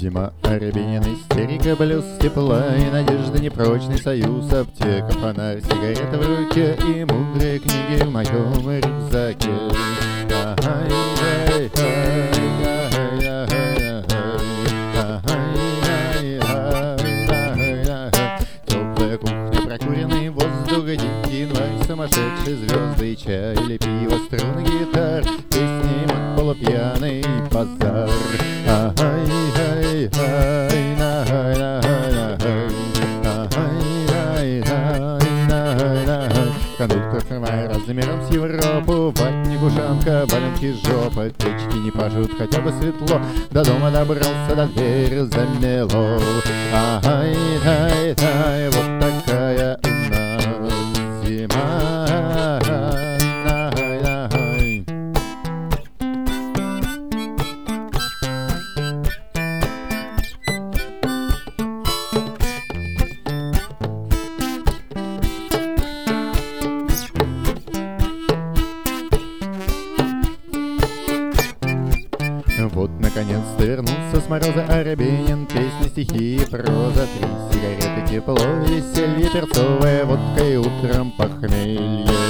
Зима, Арбенин, истерика, блюз, тепла и надежда, непрочный союз, аптека, фонарь, сигарета в руке и мудрые книги в моем рюкзаке. Теплая кухня, прокуренный воздух, дикий январь, сумасшедшие звезды и чай или пиво, струны гитар, песни, мат, полупьяный базар. Кондуктор хромая размером с Европу, ватник, ушанка, валенки, жопа, печки не пашут, хотя бы светло, до дома добрался, до двери замело. Ай-ай-ай, вот такая у нас зима. Вот, наконец-то вернулся с мороза Арбенин, песни, стихи и проза, 3 сигареты, тепло, веселье, перцовая водка и утром похмелье.